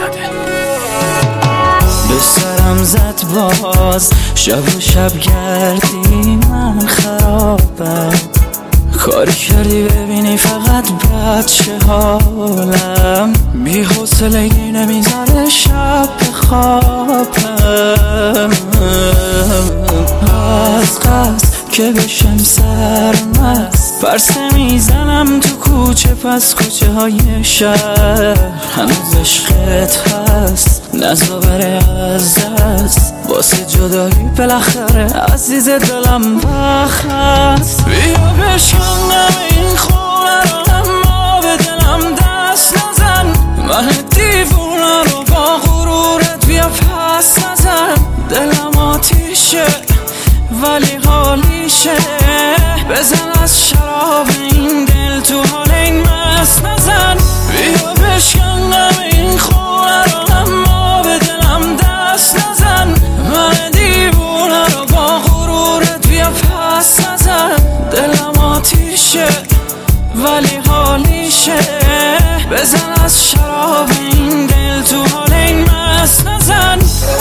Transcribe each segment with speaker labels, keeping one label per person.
Speaker 1: زده.
Speaker 2: به سرم زد باز شب و شب گردی من خرابم، کاری کردی ببینی فقط بد چه حالم، بی حوصلگی نمیذاره شب بخوابم، از قصد که بشم سرمست پرسه میزنم تو کوچه پس کوچه های شهر، هنوز عشقت هست نزا بره از دست، واسه جدایی بالاخره عزیز دلم وقت هست، بیا بشکنم این خونه رو اما به دلم دست نزن، من دیوونه رو با غرورت بیا پس نزن، دلم آتیشه ولی حالیشه، بزن از شراب این دل تو حال این مست نزن، بیا بشکنم این خونه رو اما به دلم دست نزن، من دیوونه رو با غرورت بیا پس نزن، دلم آتیشه ولی حالیشه، بزن از شراب این دل تو حال این مست نزن.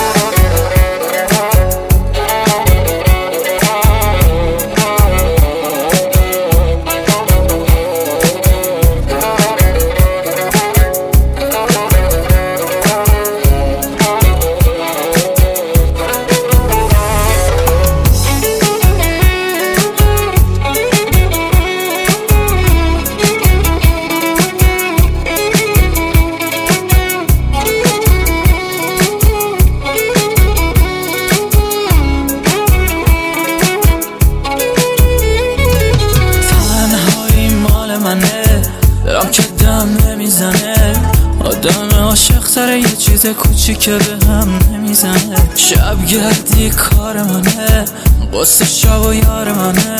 Speaker 2: دلم که دم نمیزنه، آدم عاشق سر یه چیز کوچیکه به هم نمیزنه، شب گردی کار منه، قصه شب و یار منه،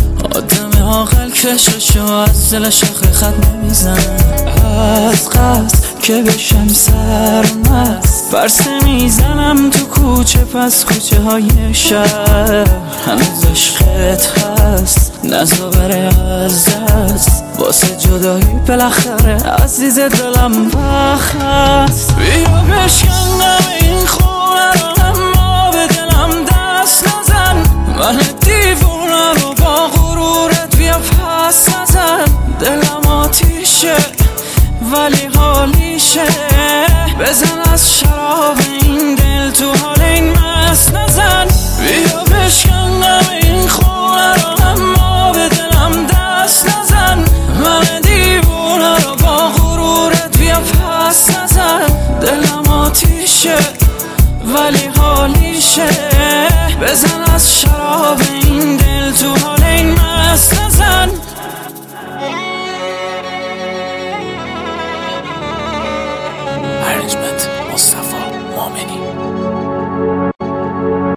Speaker 2: آدم عاقل کششو از دلش خط نمیزنه، از قصد که بشم سرمست پرسه میزنم تو کوچه پس کوچه های شهر، هنوز عشقت هست نزا بره از دست، واسه جدایی بالاخره عزیز دلم وقت هست، بیا بشکنم این خونه رو اما به دلم دست نزن، من دیوونه رو با غرورت بیا پس نزن، دلم آتیشه ولی حالیشه، بزن از شراب این دل تو حال این مست نزن، بیا بشکنم این خونه رو اما به دلم دست نزن، من دیوونه رو با غرورت بیا پس نزن، دلم آتیشه ولی حالیشه، بزن از شراب این دل تو حال این مست نزن.
Speaker 1: ارنجمنت مصطفی مومنی.